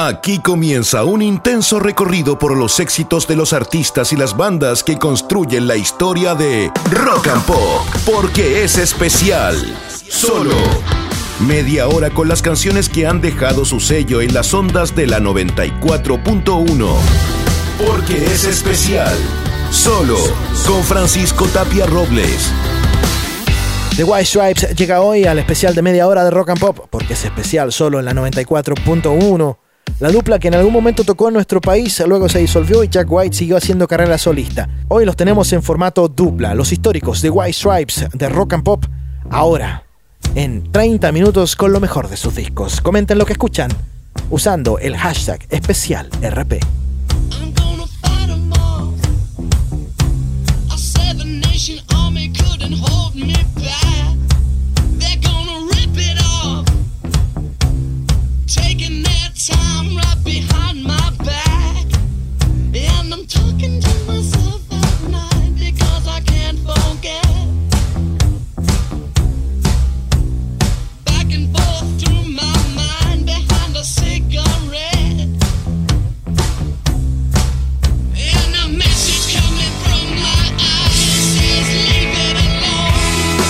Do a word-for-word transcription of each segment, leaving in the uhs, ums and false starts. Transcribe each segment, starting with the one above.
Aquí comienza un intenso recorrido por los éxitos de los artistas y las bandas que construyen la historia de Rock and Pop, porque es especial. Solo media hora con las canciones que han dejado su sello en las ondas de la noventa y cuatro punto uno. Porque es especial. Solo con Francisco Tapia Robles. The White Stripes llega hoy al especial de media hora de Rock and Pop, porque es especial solo en la noventa y cuatro punto uno. La dupla que en algún momento tocó en nuestro país luego se disolvió y Jack White siguió haciendo carrera solista. Hoy los tenemos en formato dupla, los históricos The White Stripes de Rock and Pop, ahora en treinta minutos con lo mejor de sus discos. Comenten lo que escuchan usando el hashtag especial R P. Time right behind my back, and I'm talking to myself at night because I can't forget. Back and forth through my mind behind a cigarette, and a message coming from my eyes says leave it alone.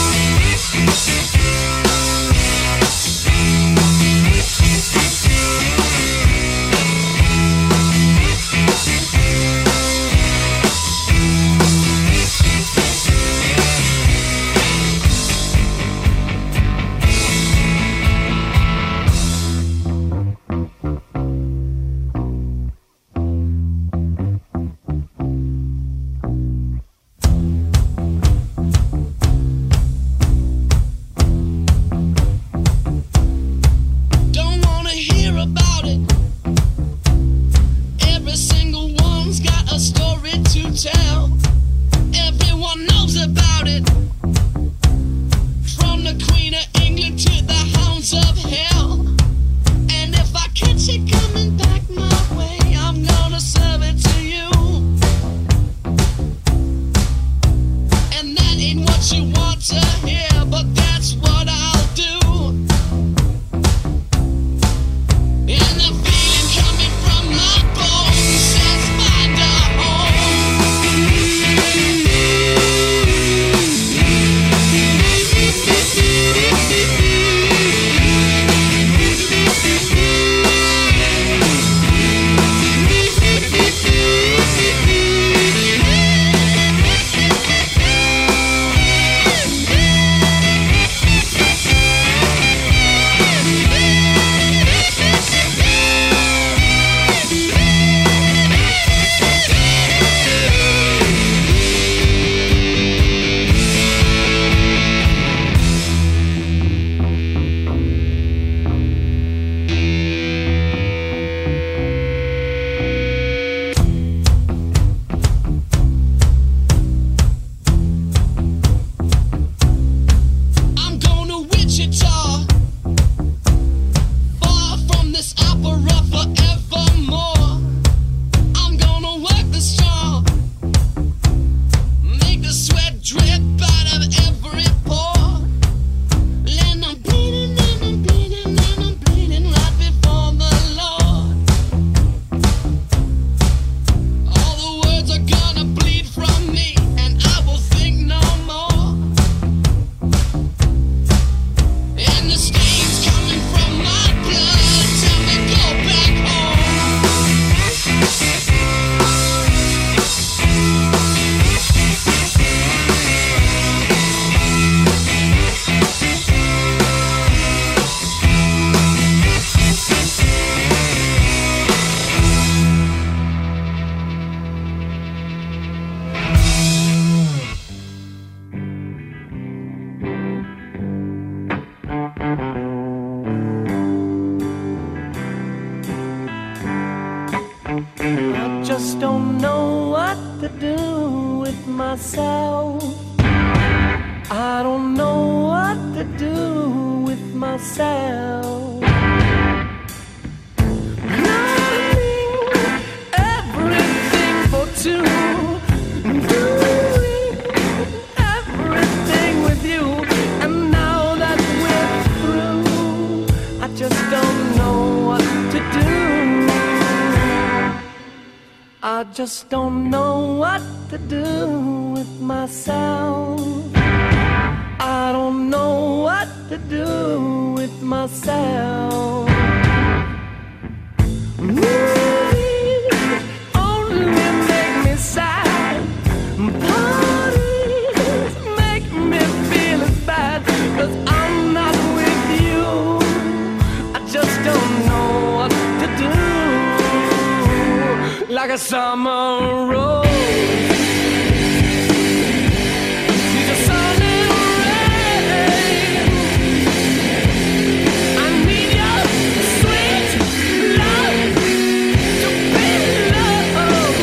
Just don't know what to do. I just don't know what to do with myself. I don't know what to do with myself. Movies only make me sad. Parties make me feel as bad. 'Cause I'm not with you. I just don't know what to do. Like a summer rose. She's a sun and rain. I need your sweet love to be loved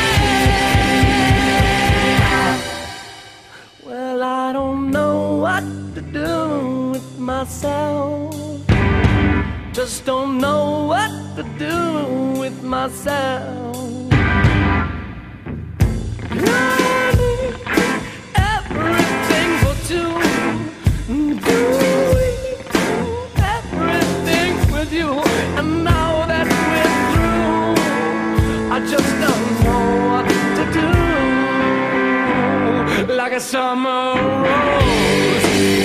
well. Well, I don't know what to do with myself. Just don't know what to do with myself. Learning everything for two. Doing everything with you. And now that we're through, I just don't know what to do. Like a summer rose.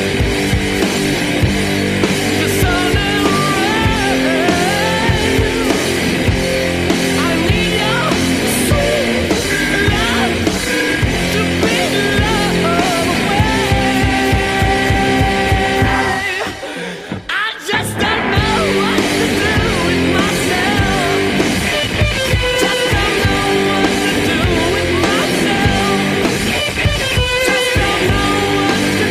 The sun and Just don't know what to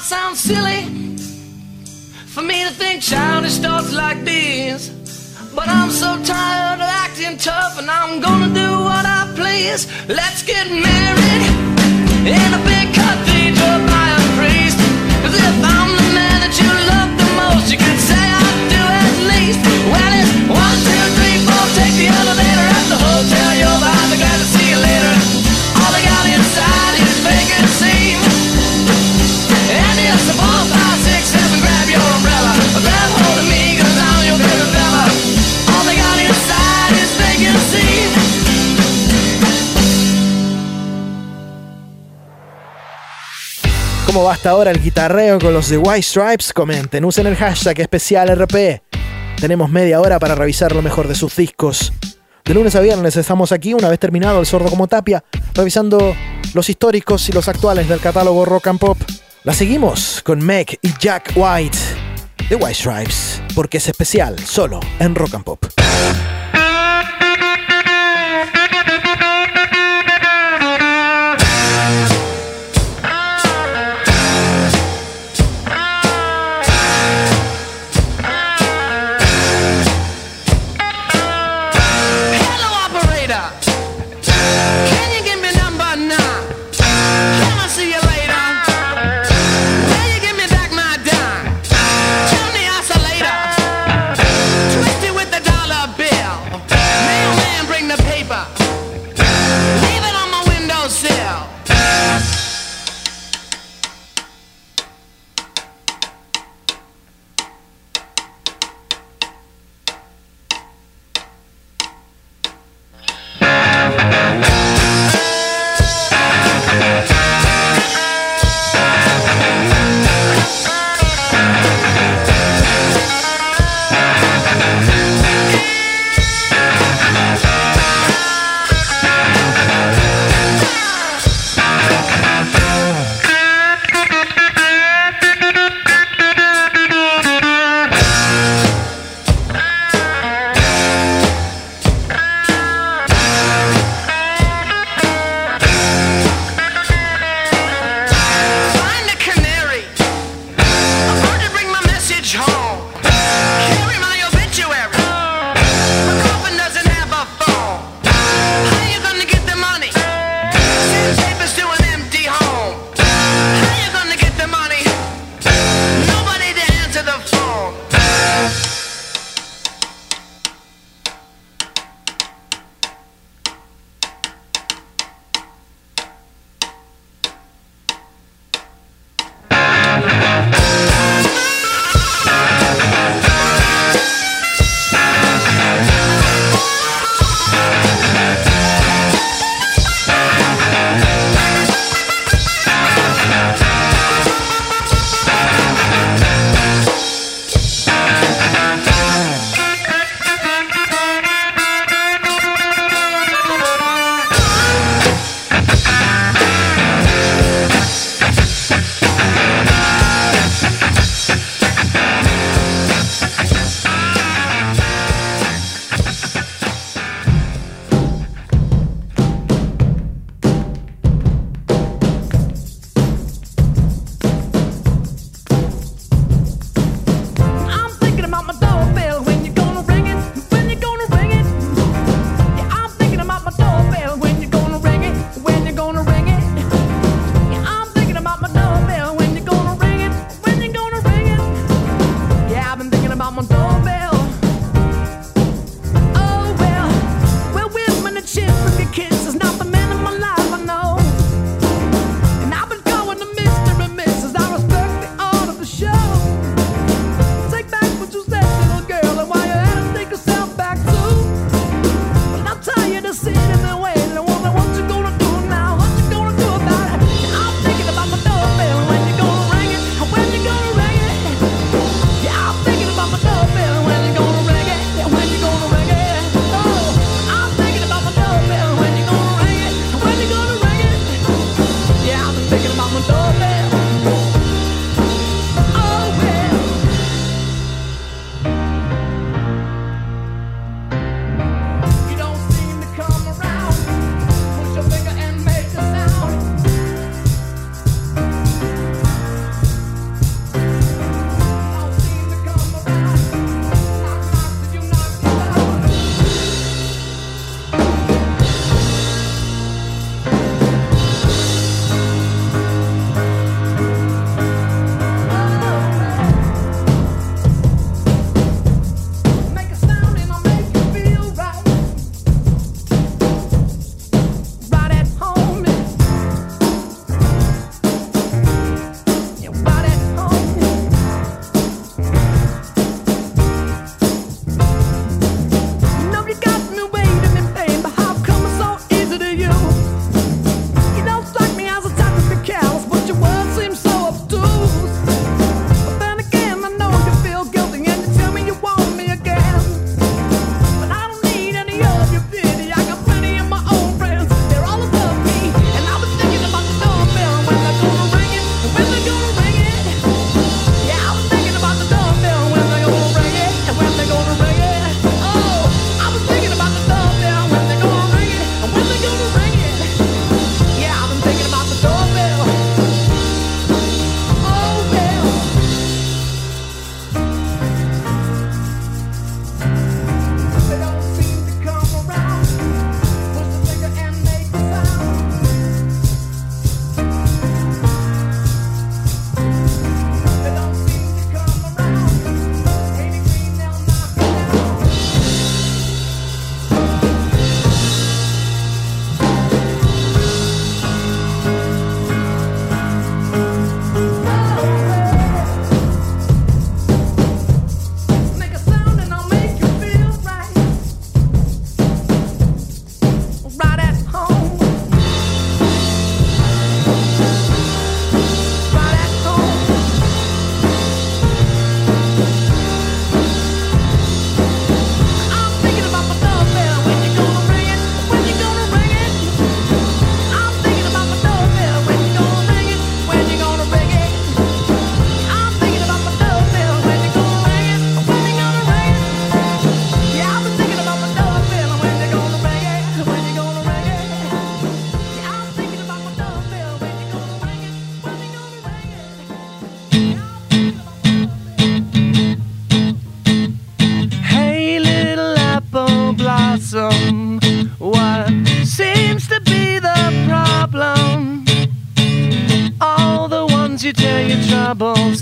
sounds silly for me to think childish thoughts like these, but I'm so tired of acting tough, and I'm gonna do what I please. Let's get married in a big cathedral by a priest, 'cause if I'm the man that you love the most, you could say I do at least. Well, it's one, two, three, four, take the elevator at the hotel, you'll be glad to see you later. All they got inside is vacancy, and it's a four, five, six, seven, grab your umbrella, grab hold of me, 'cause I'm your favorite fella. All they got inside is vacancy. ¿Cómo va hasta ahora el guitarreo con los The White Stripes? Comenten, usen el hashtag especial R P. Tenemos media hora para revisar lo mejor de sus discos. De lunes a viernes estamos aquí, una vez terminado El Sordo como Tapia, revisando los históricos y los actuales del catálogo Rock and Pop. La seguimos con Meg y Jack White, The White Stripes, porque es especial solo en Rock and Pop. Bill.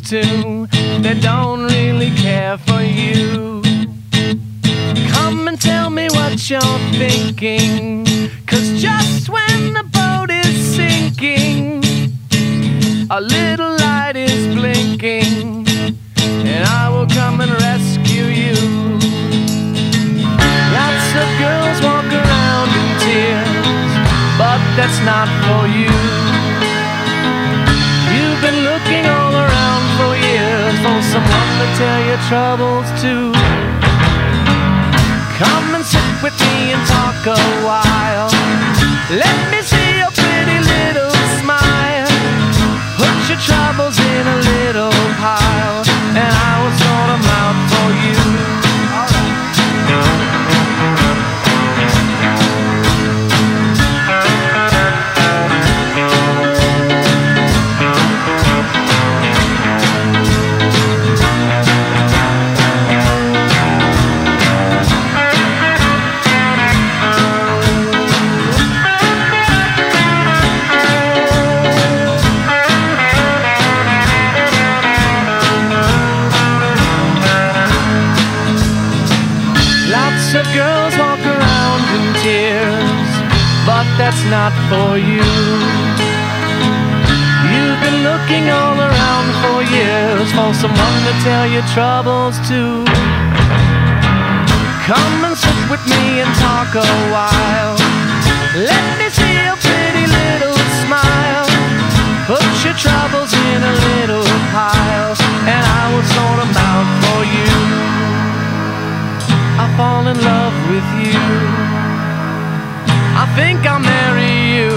to that don't really care for you. Come and tell me what you're thinking, 'cause just when the boat is sinking, a little light is blinking, and I will come and rescue you. Lots of girls walk around in tears, but that's not for you. You've been looking all around for years for someone to tell your troubles to. Come and sit with me and talk a while. Let me see your pretty little smile. Put your troubles in a little pile, and I will sort them out for you. Of girls walk around in tears, but that's not for you. You've been looking all around for years for someone to tell your troubles to. Come and sit with me and talk a while. Let me see your pretty little smile. Put your troubles in a little pile, and I will sort them out for you. I fall in love with you. I think I'll marry you.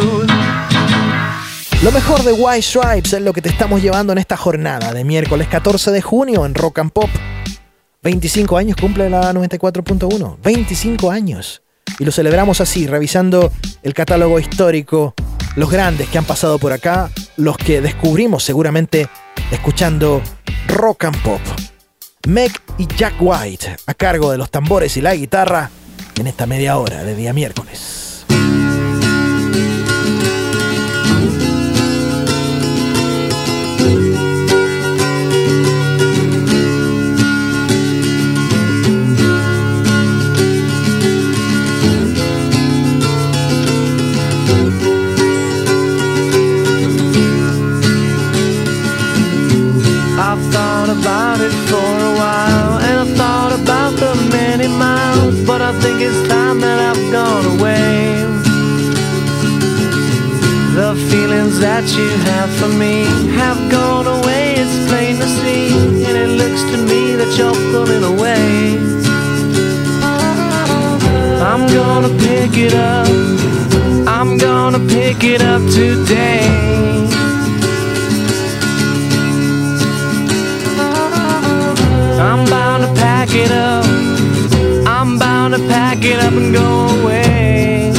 Lo mejor de White Stripes es lo que te estamos llevando en esta jornada de miércoles catorce de junio en Rock and Pop. veinticinco años cumple la noventa y cuatro punto uno. veinticinco años. Y lo celebramos así, revisando el catálogo histórico, los grandes que han pasado por acá, los que descubrimos seguramente escuchando Rock and Pop. Meg y Jack White a cargo de los tambores y la guitarra en esta media hora de día miércoles. I've thought about it for a while, and I've thought about the many miles, but I think it's time that I've gone away. The feelings that you have for me have gone away, it's plain to see, and it looks to me that you're pulling away. I'm gonna pick it up, I'm gonna pick it up today. I'm bound to pack it up, I'm bound to pack it up and go away.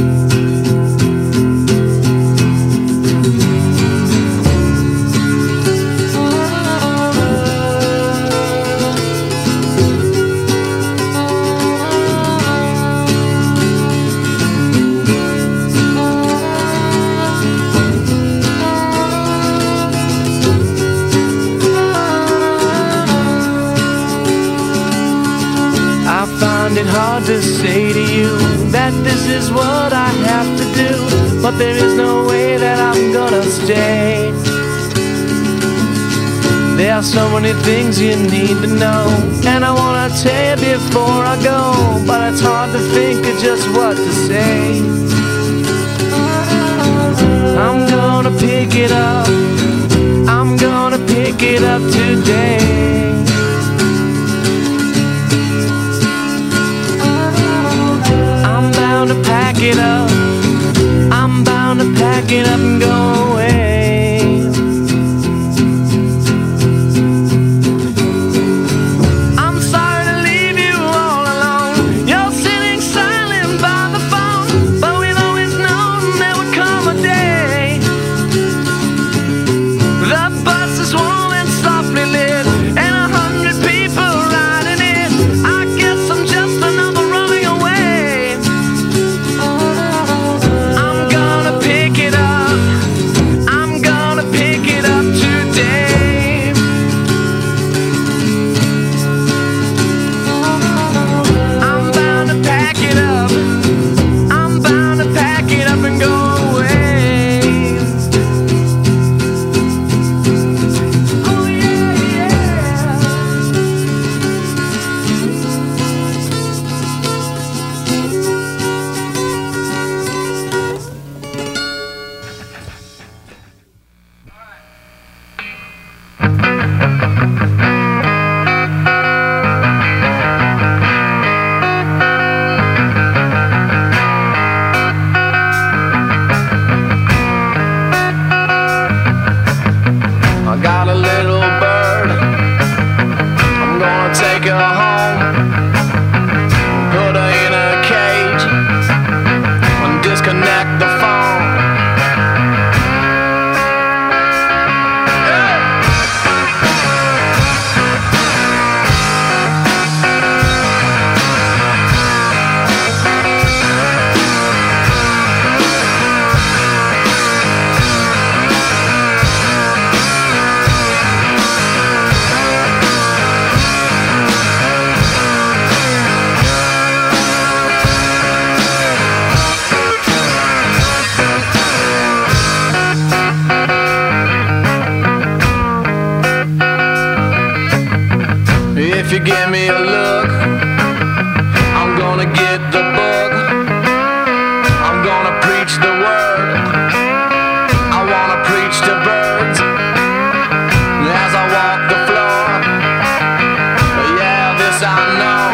It hard to say to you that this is what I have to do, but there is no way that I'm gonna stay. There are so many things you need to know, and I wanna tell you before I go, but it's hard to think of just what to say. I'm gonna pick it up, I'm gonna pick it up today. To pack it up, I'm bound to pack it up and go away. I'm sorry to leave you all alone, you're sitting silent by the phone, but we've always known there would come a day. The bus is warm and softly lit, and a hundred home, put her in a cage, and disconnect the phone. If you give me a look, I'm gonna get the bug. I'm gonna preach the word. I wanna preach to birds as I walk the floor. Yeah, this I know.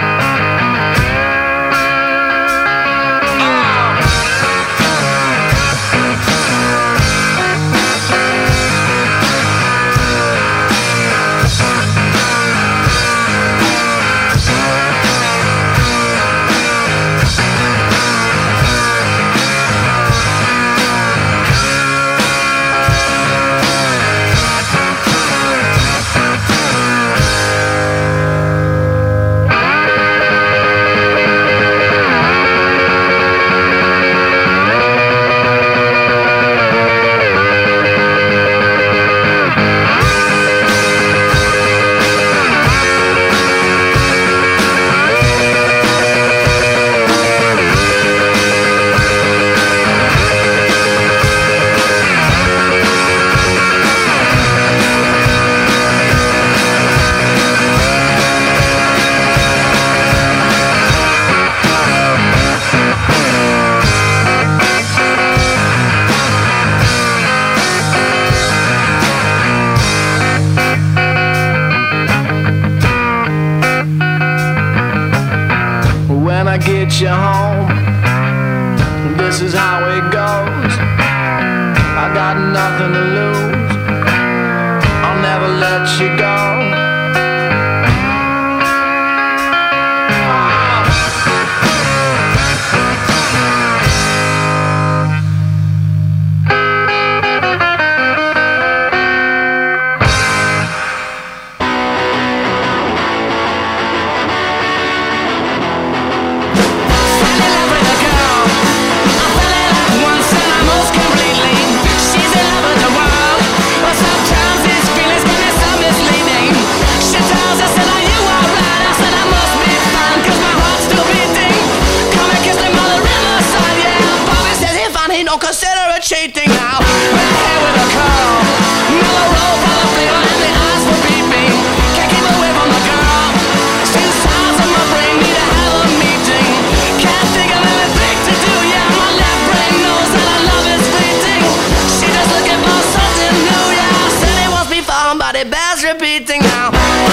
When I get you home, this is how it goes. I got nothing to lose, I'll never let you go. Don't consider it cheating now. Red hair with a curl, mellow roll full of flavor, and the eyes for peeping. Can't keep away from the girl. Still sounds in my brain, need to have a meeting. Can't think of anything to do, yeah. My left brain knows that our love is fleeting. She just looking for something new, yeah. Said it wants me found, but it bears repeating now.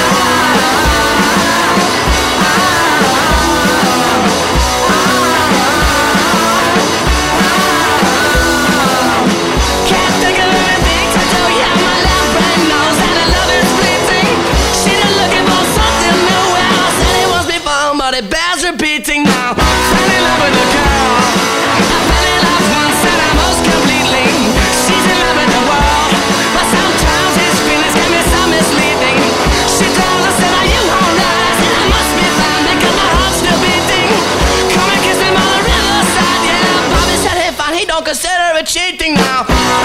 It bears repeating now. Fell in love with a girl. I fell in love once and I most completely. She's in love with the world, but sometimes his feelings can be so misleading. She told us that are you alright? I said I must be fine because my heart's still beating. Come and kiss him on the riverside, yeah. Bobby said hey fine, he don't consider it cheating now.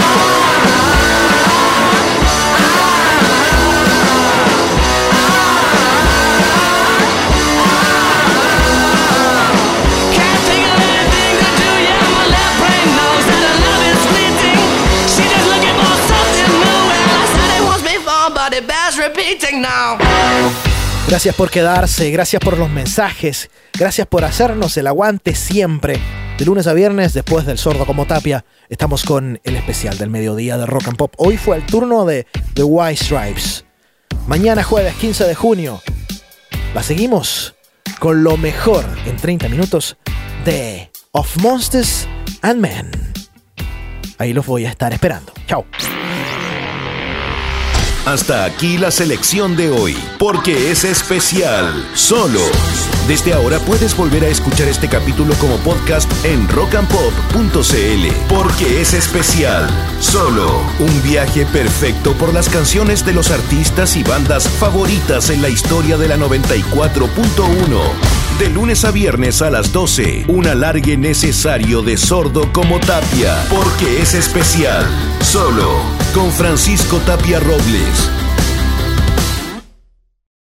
Gracias por quedarse, gracias por los mensajes, gracias por hacernos el aguante siempre. De lunes a viernes, después del Sordo como Tapia, estamos con el especial del mediodía de Rock and Pop. Hoy fue el turno de The White Stripes. Mañana jueves quince de junio, la seguimos con lo mejor en treinta minutos de Of Monsters and Men. Ahí los voy a estar esperando. Chao. Hasta aquí la selección de hoy, porque es especial, solo. Desde ahora puedes volver a escuchar este capítulo como podcast en rock and pop punto c l, porque es especial, solo. Un viaje perfecto por las canciones de los artistas y bandas favoritas en la historia de la noventa y cuatro punto uno. De lunes a viernes a las doce, un alargue necesario de Sordo como Tapia, porque es especial, solo, con Francisco Tapia Robles.